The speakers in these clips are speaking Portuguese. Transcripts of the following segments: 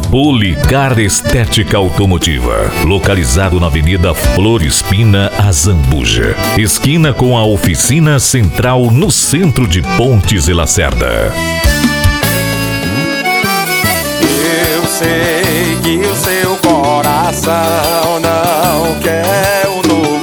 Policar Estética Automotiva, localizado na Avenida Flores Pina, Azambuja, esquina com a oficina central no centro de Pontes e Lacerda. Eu sei que o seu coração não quer um novo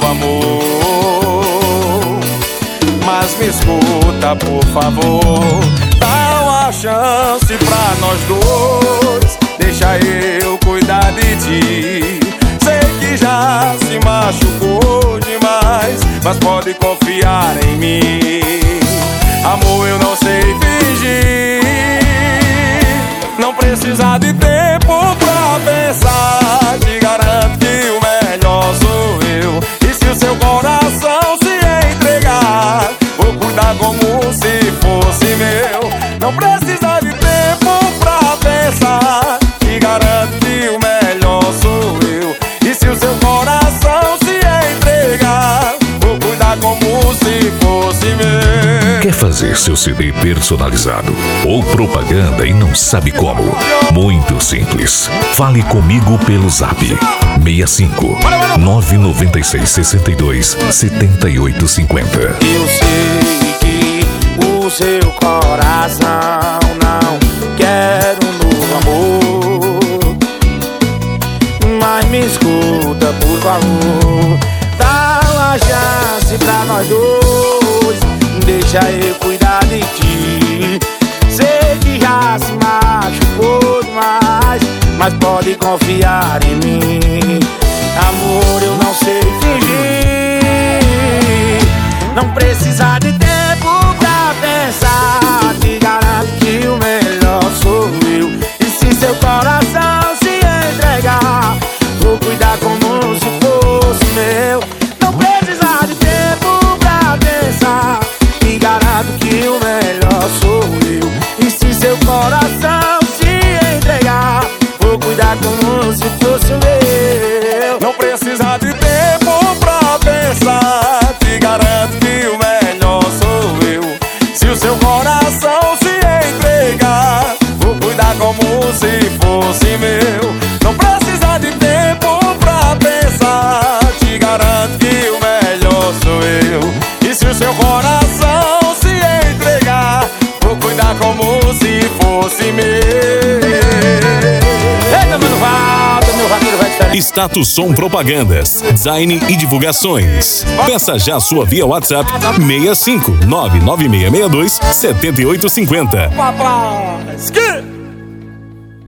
amor, mas me escuta, por favor, dá uma chance pra nós dois. Deixa eu cuidar de ti. Sei que já se machucou demais, mas pode confiar em mim. Amor, eu não sei fingir. Não precisa de tempo pra pensar. Te garanto que o melhor sou eu. E se o seu coração se entregar, vou cuidar como se fosse meu. Não precisa de tempo pra pensar. Te garanto que o melhor sou eu. E se o seu coração se entregar, vou cuidar como se fosse meu. Quer fazer seu CD personalizado ou propaganda e não sabe como? Muito simples. Fale comigo pelo Zap 65 996 62 7850. Eu sei que o seu coração não quer um novo amor, mas me escuta, por favor, dá uma chance pra nós dois. Deixa eu cuidar de ti. Sei que já se machucou demais, mas pode confiar em mim. Amor, eu não sei fingir. Não precisa de tempo pra pensar. Te garanto que o melhor sou eu. E se seu coração se entregar, vou cuidar como se fosse meu. Não precisa de tempo pra pensar. Te garanto que o melhor sou eu. E se seu coração se entregar, vou cuidar como se fosse o meu. Não precisa de tempo pra pensar. Te garanto que o melhor sou eu. Se o seu coração se entregar, vou cuidar como se fosse meu. Não precisa de tempo pra pensar. Te garanto que o melhor sou eu. E se o seu coração se entregar, vou cuidar como se fosse meu. Eita, meu vato, meu vaqueiro vai diferente. Status Som Propagandas, Design e Divulgações. Peça já sua via WhatsApp 65 99662 7850. Rapaz, que...